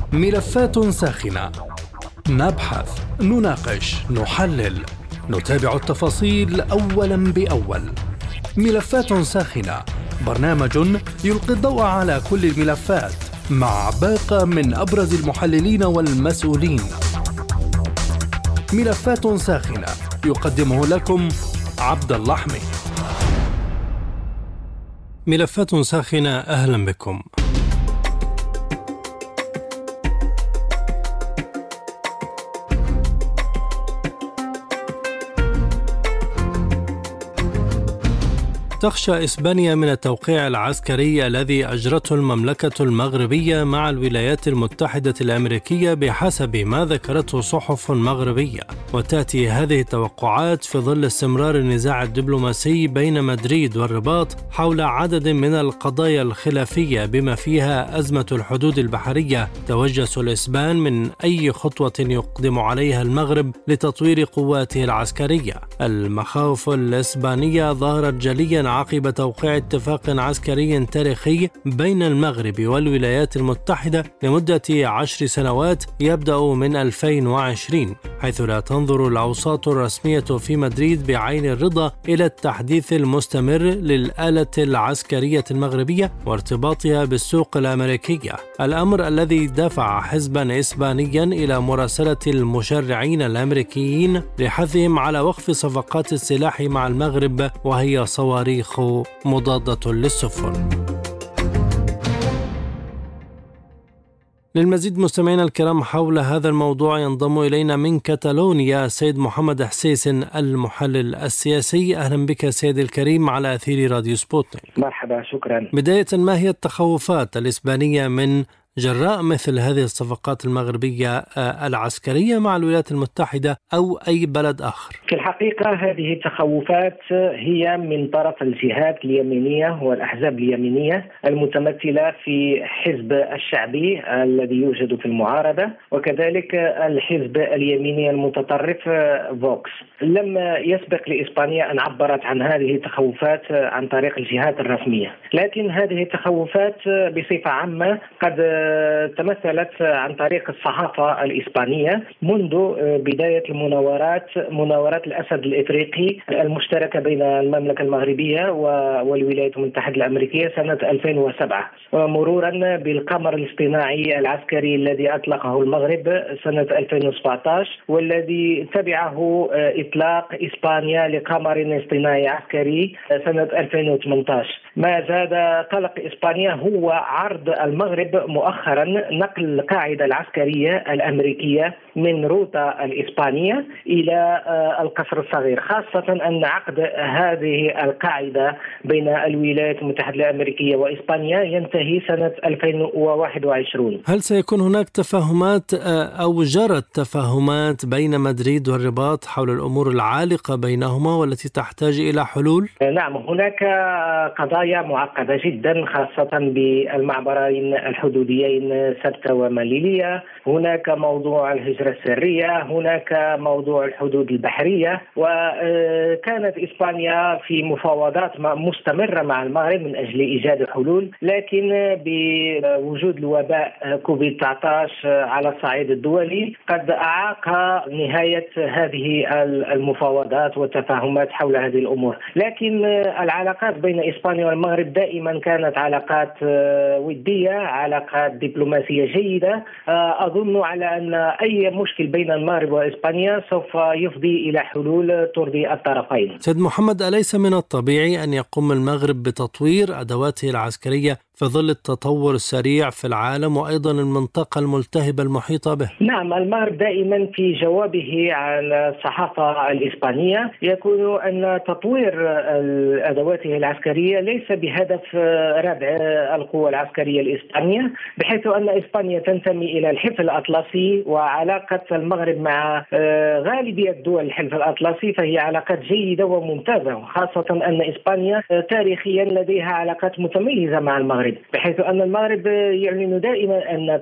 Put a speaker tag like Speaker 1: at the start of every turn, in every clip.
Speaker 1: ملفات ساخنة، نبحث، نناقش، نحلل، نتابع التفاصيل أولا بأول. ملفات ساخنة، برنامج يلقي الضوء على كل الملفات مع باقة من أبرز المحللين والمسؤولين. ملفات ساخنة يقدمه لكم عبد الله حميد. ملفات ساخنة، أهلا بكم. تخشى إسبانيا من التوقيع العسكري الذي أجرته المملكة المغربية مع الولايات المتحدة الأمريكية بحسب ما ذكرته صحف مغربية، وتأتي هذه التوقعات في ظل استمرار النزاع الدبلوماسي بين مدريد والرباط حول عدد من القضايا الخلافية بما فيها أزمة الحدود البحرية. توجس الإسبان من أي خطوة يقدم عليها المغرب لتطوير قواته العسكرية. المخاوف الإسبانية ظهرت جليا عقب توقيع اتفاق عسكري تاريخي بين المغرب والولايات المتحدة لمدة 10 سنوات يبدأ من 2020، حيث لا تنظر الأوساط الرسمية في مدريد بعين الرضا إلى التحديث المستمر للآلة العسكرية المغربية وارتباطها بالسوق الأمريكية، الأمر الذي دفع حزبا إسبانيا إلى مراسلة المشرعين الأمريكيين لحثهم على وقف صفقات السلاح مع المغرب، وهي صواريخ مضادة للسفن. للمزيد مستمعينا الكرام حول هذا الموضوع ينضم إلينا من كتالونيا السيد محمد حسيس المحلل السياسي. أهلا بك سيد الكريم على أثير راديو سبوتنيك.
Speaker 2: مرحبا، شكرا.
Speaker 1: بداية، ما هي التخوفات الإسبانية من جراء مثل هذه الصفقات المغربية العسكرية مع الولايات المتحدة أو أي بلد آخر؟
Speaker 2: في الحقيقة هذه التخوفات هي من طرف الجهات اليمينية والأحزاب اليمينية المتمثلة في حزب الشعبي الذي يوجد في المعارضة، وكذلك الحزب اليميني المتطرف فوكس. لم يسبق لإسبانيا أن عبرت عن هذه التخوفات عن طريق الجهات الرسمية، لكن هذه التخوفات بصفة عامة قد تمثلت عن طريق الصحافة الإسبانية منذ بداية مناورات الأسد الإفريقي المشتركة بين المملكة المغربية والولايات المتحدة الأمريكية سنة 2007، ومرورا بالقمر الاصطناعي العسكري الذي أطلقه المغرب سنة 2017، والذي تبعه إطلاق إسبانيا لقمر اصطناعي عسكري سنة 2018. ما زاد قلق إسبانيا هو عرض المغرب مؤخرا نقل القاعدة العسكرية الأمريكية من روتا الإسبانية إلى القصر الصغير، خاصة أن عقد هذه القاعدة بين الولايات المتحدة الأمريكية وإسبانيا ينتهي سنة 2021.
Speaker 1: هل سيكون هناك تفاهمات أو جرت تفاهمات بين مدريد والرباط حول الأمور العالقة بينهما والتي تحتاج إلى حلول؟
Speaker 2: نعم، هناك قضايا معقدة جدا، خاصة بالمعبرين الحدوديين سبتة ومليلية، هناك موضوع الهجرة السرية، هناك موضوع الحدود البحرية، وكانت إسبانيا في مفاوضات مستمرة مع المغرب من أجل إيجاد حلول، لكن بوجود الوباء كوفيد-19 على الصعيد الدولي قد أعاق نهاية هذه المفاوضات والتفاهمات حول هذه الأمور. لكن العلاقات بين إسبانيا والمغرب دائما كانت علاقات ودية، علاقات دبلوماسية جيدة. أظن على أن أي مشكل بين المغرب وإسبانيا سوف يفضي إلى حلول ترضي الطرفين.
Speaker 1: سيد محمد، أليس من الطبيعي أن يقوم المغرب بتطوير أدواته العسكرية في ظل التطور السريع في العالم وأيضا المنطقة الملتهبة المحيطة به؟
Speaker 2: نعم، المغرب دائما في جوابه على الصحافة الإسبانية يقول أن تطوير أدواته العسكرية ليس بهدف ردع القوى العسكرية الإسبانية، بحيث أن إسبانيا تنتمي إلى الحلف الأطلسي، وعلاقة المغرب مع غالبية دول الحلف الأطلسي فهي علاقات جيدة وممتازة، خاصة أن إسبانيا تاريخيا لديها علاقات متميزة مع المغرب، بحيث أن المغرب يعلن دائما أن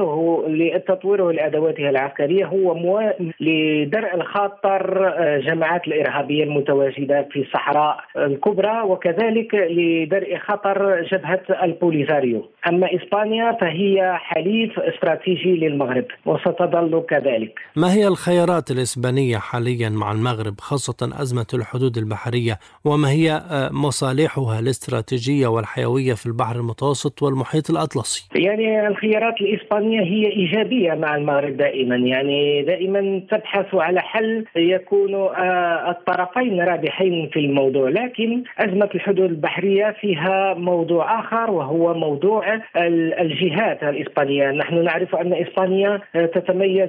Speaker 2: تطويره لأدواته العسكرية هو لدرء الخطر جماعات الإرهابية المتواجدة في الصحراء الكبرى، وكذلك لدرء خطر جبهة البوليساريو. أما إسبانيا فهي حليف استراتيجي للمغرب وستظل كذلك.
Speaker 1: ما هي الخيارات الإسبانية حاليا مع المغرب، خاصة أزمة الحدود البحرية، وما هي مصالحها الاستراتيجية والحيوية في البحر المتوسط والمحيط الأطلسي؟
Speaker 2: يعني الخيارات الإسبانية هي إيجابية مع المغرب دائما، يعني دائما تبحث على حل يكون الطرفين رابحين في الموضوع، لكن أزمة الحدود البحرية فيها موضوع آخر وهو موضوع الجهات الإسبانية. نحن نعرف أن إسبانيا تتميز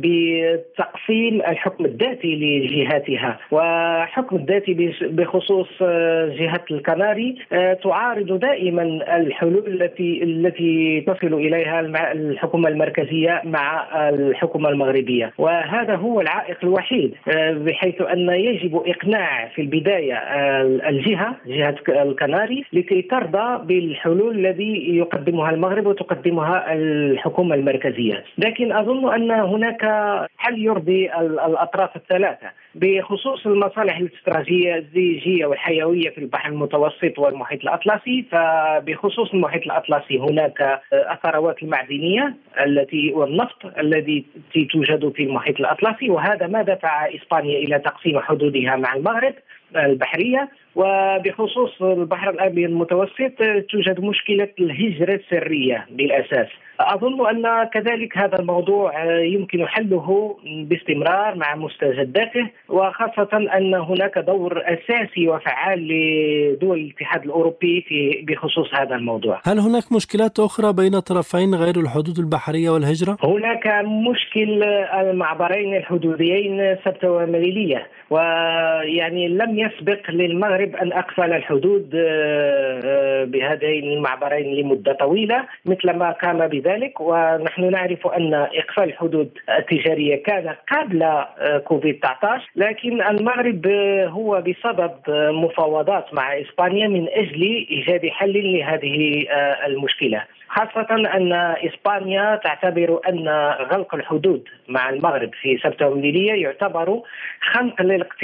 Speaker 2: بتقسيم الحكم الذاتي لجهاتها، وحكم الذاتي بخصوص جهة الكناري تعارض دائما الحلول التي تصل إليها الحكومة المركزية مع الحكومة المغربية، وهذا هو العائق الوحيد، بحيث أن يجب إقناع في البداية جهة الكناري لكي ترضى بالحلول الذي يقدمها المغرب وتقدمها الحكومة المركزية. لكن أظن أن هناك حل يرضي الأطراف الثلاثة بخصوص المصالح الاستراتيجية والحيوية في البحر المتوسط والمحيط الأطلسي. فبخصوص المحيط الأطلسي هناك الثروات المعدنية والنفط الذي توجد في المحيط الأطلسي، وهذا ما دفع إسبانيا إلى تقسيم حدودها مع المغرب البحرية. وبخصوص البحر الأبيض المتوسط توجد مشكلة الهجرة السرية بالأساس. أظن أن كذلك هذا الموضوع يمكن حله باستمرار مع مستجداته، وخاصة أن هناك دور أساسي وفعال لدول الاتحاد الأوروبي بخصوص هذا الموضوع.
Speaker 1: هل هناك مشكلات أخرى بين الطرفين غير الحدود البحرية والهجرة؟
Speaker 2: هناك مشكل المعبرين الحدوديين سبتة ومليلية، ويعني لم يسبق للمغرب أن أقفل الحدود بهذين المعبرين لمدة طويلة مثل ما قام بذلك. ونحن نعرف أن إقفال الحدود التجارية كان قبل كوفيد-19، لكن المغرب هو بصدد مفاوضات مع إسبانيا من أجل إيجاد حل لهذه المشكلة، خاصة أن إسبانيا تعتبر أن غلق الحدود مع المغرب في سبتة ومليلية يعتبر خنق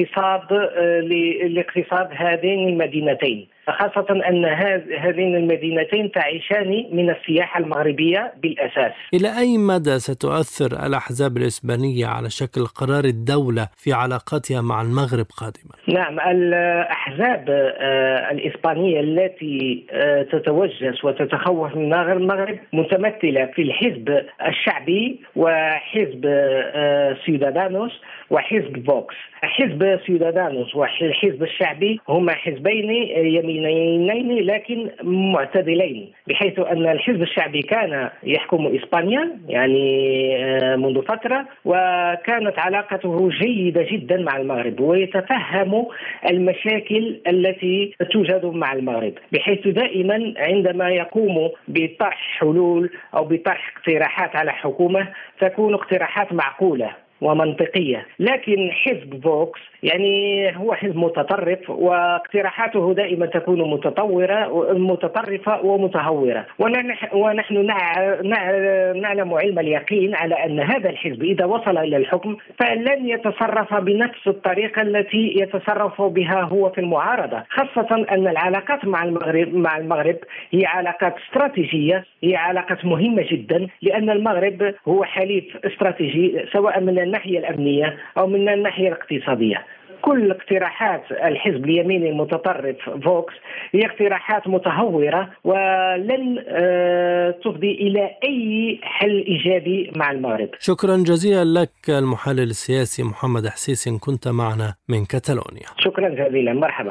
Speaker 2: لاقتصاد هذين المدينتين، خاصة أن هذين المدينتين تعيشان من السياحة المغربية بالأساس.
Speaker 1: إلى أي مدى ستؤثر الأحزاب الإسبانية على شكل قرار الدولة في علاقاتها مع المغرب قادما؟
Speaker 2: نعم، الأحزاب الإسبانية التي تتوجس وتتخوف من المغرب متمثلة في الحزب الشعبي وحزب سيودادانوس وحزب فوكس. حزب سيودادانوس والحزب الشعبي هما حزبين يمينيين لكن معتدلين، بحيث أن الحزب الشعبي كان يحكم إسبانيا يعني منذ فترة، وكانت علاقته جيدة جدا مع المغرب ويتفهم المشاكل التي توجد مع المغرب، بحيث دائما عندما يقوم بطرح حلول أو بطرح اقتراحات على حكومة تكون اقتراحات معقولة ومنطقية. لكن حزب فوكس يعني هو حزب متطرف واقتراحاته دائما تكون متطرفة ومتهورة، ونحن نعلم علم اليقين على أن هذا الحزب إذا وصل إلى الحكم فلن يتصرف بنفس الطريقة التي يتصرف بها هو في المعارضة، خاصة أن العلاقات مع المغرب هي علاقات استراتيجية، هي علاقات مهمة جدا، لأن المغرب هو حليف استراتيجي سواء من الناحية الأمنية أو من الناحية الاقتصادية. كل اقتراحات الحزب اليميني المتطرف فوكس هي اقتراحات متهورة ولن تفضي إلى أي حل إيجابي مع المغرب.
Speaker 1: شكرا جزيلا لك المحلل السياسي محمد حسيس، كنت معنا من كتالونيا.
Speaker 2: شكرا جزيلا، مرحبا.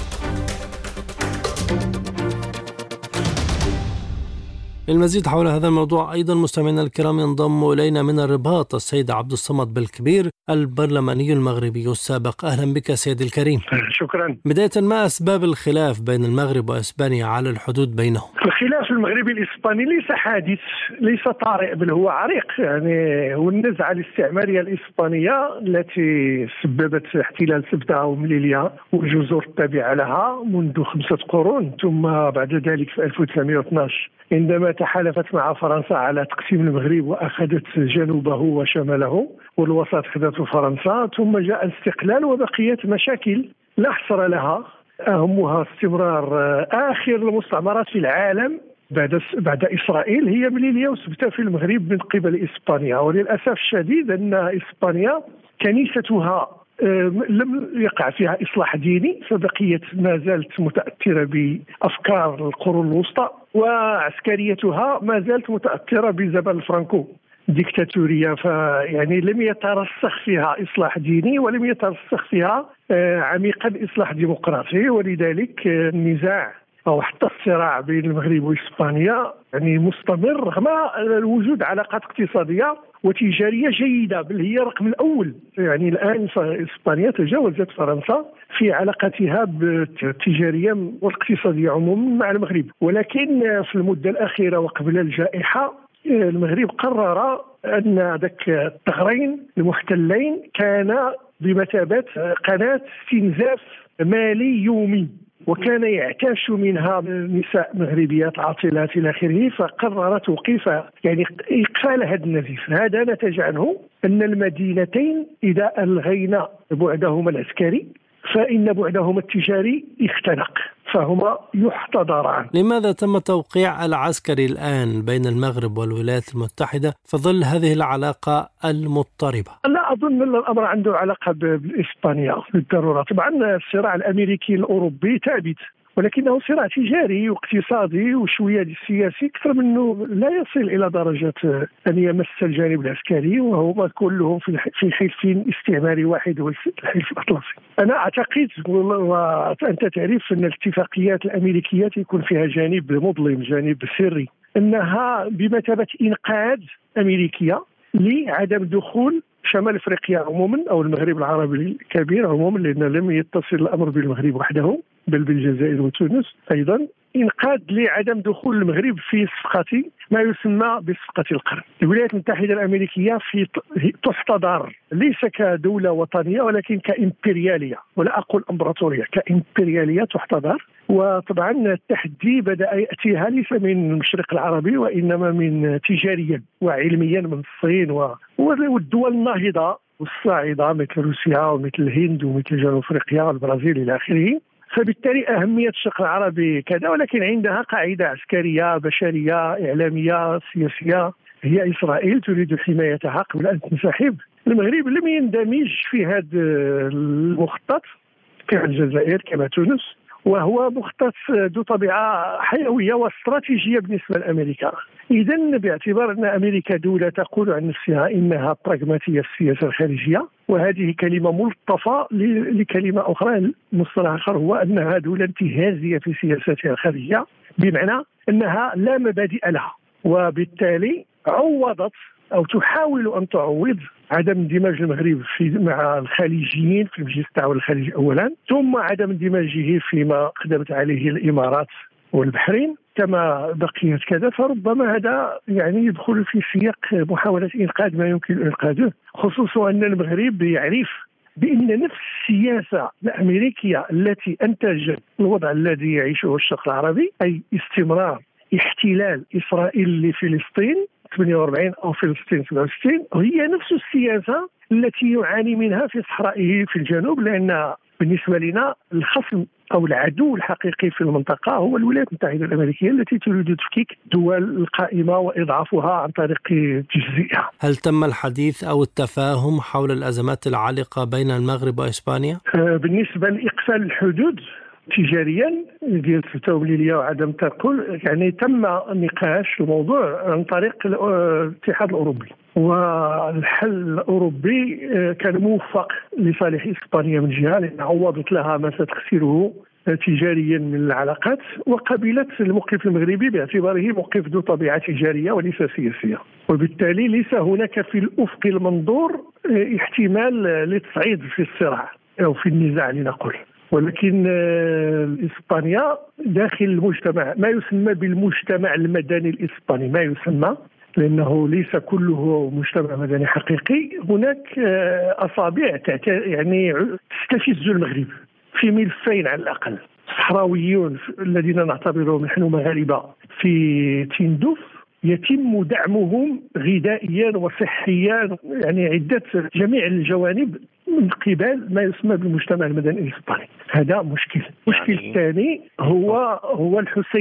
Speaker 1: للمزيد حول هذا الموضوع أيضا مستمعينا الكرام ينضم إلينا من الرباط السيد عبد الصمد بالكبير البرلماني المغربي السابق. أهلا بك سيد الكريم.
Speaker 3: شكرا.
Speaker 1: بداية، ما أسباب الخلاف بين المغرب وإسبانيا على الحدود بينهم؟
Speaker 3: الخلاف المغربي الإسباني ليس حادث، ليس طارئ، بل هو عريق. يعني هو النزعة الاستعمارية الإسبانية التي سببت احتلال سبتة ومليليا والجزر التابعة لها منذ 5 قرون، ثم بعد ذلك في 1912 عندما تحالفت مع فرنسا على تقسيم المغرب وأخذت جنوبه وشماله والوسط أخذته فرنسا، ثم جاء الاستقلال وبقيت مشاكل لا حصر لها، أهمها استمرار آخر المستعمرات في العالم بعد إسرائيل هي مليلية وثبتة في المغرب من قبل إسبانيا. وللأسف الشديد أن إسبانيا كنيستها لم يقع فيها إصلاح ديني، فبقيت ما زالت متأثرة بأفكار القرون الوسطى، وعسكريتها ما زالت متأثرة بزمن الفرنكو ديكتاتورية. فيعني لم يترسخ فيها إصلاح ديني ولم يترسخ فيها عميقا إصلاح ديمقراطي، ولذلك النزاع أو حتى الصراع بين المغرب وإسبانيا يعني مستمر رغم وجود علاقات اقتصادية وتجارية جيدة، بل هي رقم الأول. يعني الآن إسبانيا تجاوزت فرنسا في علاقاتها التجارية والاقتصادية عموما مع المغرب. ولكن في المدة الأخيرة وقبل الجائحة المغرب قرر أن ذاك الثغرين المحتلين كان بمثابة قناة استنزاف مالي يومي، وكان يعتاش منها نساء مغربيات عاطلات إلى آخره، فقرر توقيف يعني إقفال هذا النزيف. هذا نتج عنه أن المدينتين إذا ألغينا بعدهما العسكري فإن بعدهما التجاري اختنق، فهما يحتضران.
Speaker 1: لماذا تم توقيع العسكري الآن بين المغرب والولايات المتحدة في ظل هذه العلاقة المضطربة؟
Speaker 3: لا أظن أن الأمر عنده علاقة بإسبانيا بالضرورة. طبعا الصراع الأمريكي الأوروبي ثابت، ولكنه صراع تجاري واقتصادي وشوية سياسي أكثر منه، لا يصل إلى درجة أن يمس الجانب العسكري، وهما كلهم في حلف استعماري واحد هو الحلف الأطلسي. أنا أعتقد وأنت تعرف أن الاتفاقيات الأمريكية يكون فيها جانب مظلم، جانب سري، أنها بمثابة إنقاذ أمريكية لعدم دخول شمال افريقيا عموما او المغرب العربي الكبير عموما، لان لم يتصل الامر بالمغرب وحده بل بالجزائر وتونس ايضا، انقاذ لعدم دخول المغرب في صفقه ما يسمى بصفقه القرن. الولايات المتحده الامريكيه تحتضر ليس كدوله وطنيه ولكن كامبرياليه، ولا اقول امبراطوريه، كامبرياليه تحتضر. وطبعا التحدي بدأ يأتيها ليس من المشرق العربي وإنما من تجاريا وعلميا من الصين والدول الناهضة والصاعدة مثل روسيا ومثل الهند ومثل جنوب أفريقيا والبرازيل إلى آخره. فبالتالي أهمية الشق العربي كذا، ولكن عندها قاعدة عسكرية بشرية إعلامية سياسية هي إسرائيل تريد حمايتها قبل أن تنسحب. المغرب لم يندمج في هذا المخطط كالجزائر كما تونس، وهو مخطط ذو طبيعة حيوية واستراتيجية بالنسبة لأمريكا. إذن باعتبار أن أمريكا دولة تقول عن نفسها إنها براغماتية في السياسة الخارجية، وهذه كلمة ملطفة لكلمة أخرى، مصطلح آخر هو أنها دولة انتهازية في سياستها الخارجية، بمعنى أنها لا مبادئ لها، وبالتالي عوضت أو تحاول أن تعوض عدم اندماج المغرب مع الخليجيين في مجلس التعاون الخليجي أولا، ثم عدم اندماجه فيما قدمت عليه الإمارات والبحرين كما بقيت كذا. فربما هذا يعني يدخل في سياق محاولة إنقاذ ما يمكن إنقاذه، خصوصا أن المغرب يعرف بأن نفس السياسة الأمريكية التي أنتجت الوضع الذي يعيشه الشرق العربي، أي استمرار احتلال إسرائيل لفلسطين 48 أو فلسطين 67، هي نفس السياسة التي يعاني منها في صحرائه في الجنوب، لأن بالنسبة لنا الخصم أو العدو الحقيقي في المنطقة هو الولايات المتحدة الأمريكية التي تريد تفكيك الدول القائمة وإضعافها عن طريق تجزئها.
Speaker 1: هل تم الحديث أو التفاهم حول الأزمات العالقة بين المغرب وإسبانيا؟
Speaker 3: بالنسبة لإقفال الحدود تجاريا ديال التوميلية وعدم تأكل، يعني تم نقاش الموضوع عن طريق الاتحاد الأوروبي، والحل الأوروبي كان موفق لصالح إسبانيا من جهة، لأن عوضت لها ما ستخسره تجاريا من العلاقات، وقبلت الموقف المغربي باعتباره موقف ذو طبيعة تجارية وليس سياسية، وبالتالي ليس هناك في الأفق المنظور احتمال لتصعيد في الصراع أو في النزاع لنقول. ولكن إسبانيا داخل المجتمع ما يسمى بالمجتمع المدني الإسباني، ما يسمى، لأنه ليس كله مجتمع مدني حقيقي، هناك أصابع يعني تستفز المغرب في ملفين على الأقل. الصحراويون الذين نعتبرهم نحن مغاربة في تندوف يتم دعمهم غذائيا وصحيا، يعني عدة جميع الجوانب من قبل ما يسمى بالمجتمع المدني الإسباني. هذا مشكل. المشكل الثاني هو الحسيمة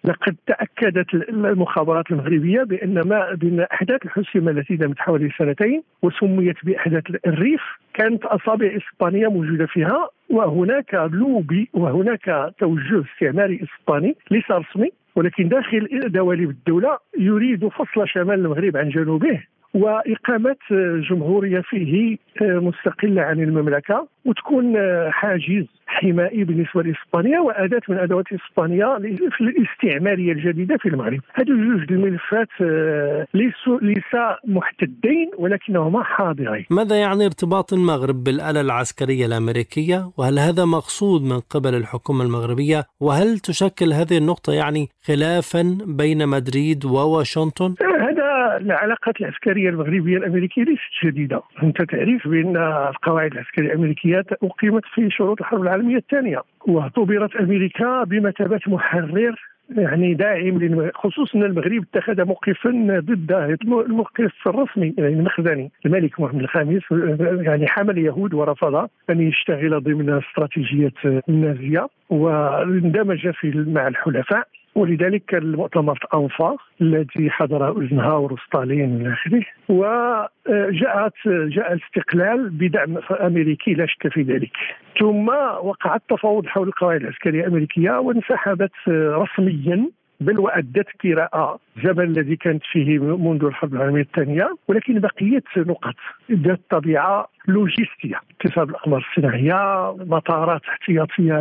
Speaker 3: لقد تأكدت المخابرات المغربية بأن أحداث الحسيمة التي دامت حوالي سنتين وسميت بأحداث الريف كانت أصابع إسبانية موجودة فيها، وهناك لوبي وهناك توجه استعماري إسباني ليس رسمي ولكن داخل دواليب الدولة يريد فصل شمال المغرب عن جنوبه وإقامة جمهورية فيه مستقلة عن المملكة، وتكون حاجز حمائي بالنسبة لإسبانيا وأداة من أدوات إسبانيا في الاستعمارية الجديدة في المغرب. هذه جوج الملفات ليس محتدين ولكنهما حاضرين.
Speaker 1: ماذا يعني ارتباط المغرب بالآلة العسكرية الأمريكية؟ وهل هذا مقصود من قبل الحكومة المغربية؟ وهل تشكل هذه النقطة يعني خلافا بين مدريد وواشنطن؟
Speaker 3: العلاقات العسكرية المغربية الأمريكية ليست جديدة. أنت تعرف بأن القواعد العسكرية الأمريكية أقيمت في شروط الحرب العالمية الثانية، واعتبرت أمريكا بمثابة محرر يعني داعم، خصوصا المغرب اتخذ موقفا ضد الموقف الرسمي يعني المخزني الملك محمد الخامس، يعني حمل اليهود ورفض أن يشتغل ضمن استراتيجية النازية واندمج مع الحلفاء. ولذلك المؤتمر أنفا الذي حضره ايزنهاور وستالين إلى آخره، جاء الاستقلال بدعم أمريكي لا شك في ذلك. ثم وقع التفاوض حول القواعد العسكرية الأمريكية وانسحبت رسميا، بل وأدت كراء الزمن الذي كانت فيه منذ الحرب العالمية الثانية، ولكن بقية نقط ذات طبيعة لوجستية، اكتساب الأقمار الصناعية، مطارات احتياطية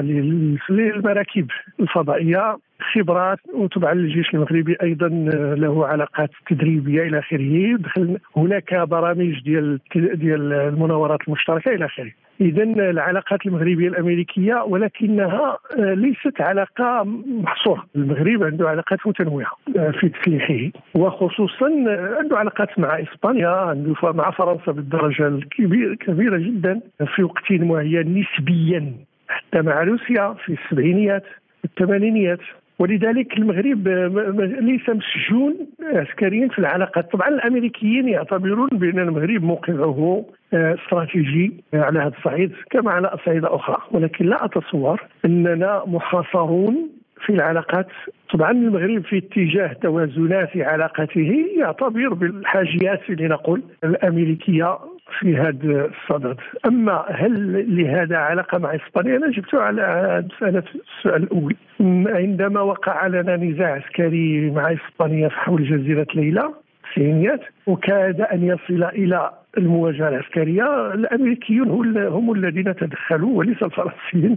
Speaker 3: للمراكب الفضائية، خبرات، وطبعا الجيش المغربي أيضا له علاقات تدريبية إلى آخره. هناك برامج ديال المناورات المشتركة إلى آخره. إذن العلاقات المغربية الأمريكية ولكنها ليست علاقة محصورة. المغرب عنده علاقات متنوعة في تسليحه، وخصوصا عنده علاقات مع إسبانيا، عنده مع فرنسا بالدرجة الكبيرة جدا في وقت معين نسبيا، حتى مع روسيا في السبعينيات الثمانينيات. ولذلك المغرب ليس مسجون عسكريا في العلاقات. طبعا الأمريكيين يعتبرون بأن المغرب موقعه استراتيجي على هذا الصعيد كما على أصعدة أخرى، ولكن لا أتصور أننا محاصرون في العلاقات. طبعا المغرب في اتجاه توازنات في علاقته يعتبر بالحاجيات لنقول الأمريكية في هذا الصدد. أما هل لهذا علاقة مع إسبانيا؟ أنا جبت على السؤال الأول. عندما وقع لنا نزاع عسكري مع إسبانيا حول جزيرة ليلى التسعينيات وكاد أن يصل إلى المواجهة العسكرية، الأمريكيون هم الذين تدخلوا وليس الفرنسيين،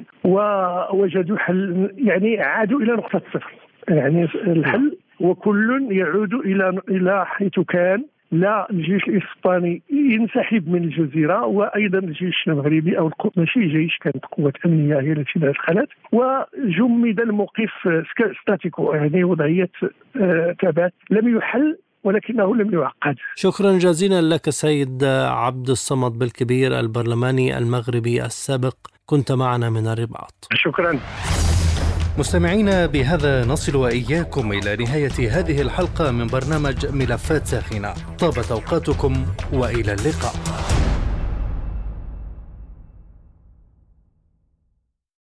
Speaker 3: ووجدوا حل، يعني عادوا إلى نقطة صفر. يعني الحل وكل يعود إلى حيث كان. لا الجيش الإسباني ينسحب من الجزيرة، وأيضا الجيش المغربي أو ماشي جيش، كانت قوة أمنية هي التي دخلت، وجمد الموقف ستاتيكو، يعني وضعية ثبات لم يحل ولكنه لم يعقد.
Speaker 1: شكرا جزيلا لك سيد عبد الصمد بالكبير، البرلماني المغربي السابق، كنت معنا من الرباط.
Speaker 3: شكرا.
Speaker 1: مستمعينا، بهذا نصل وإياكم إلى نهاية هذه الحلقة من برنامج ملفات ساخنة. طابت أوقاتكم وإلى اللقاء.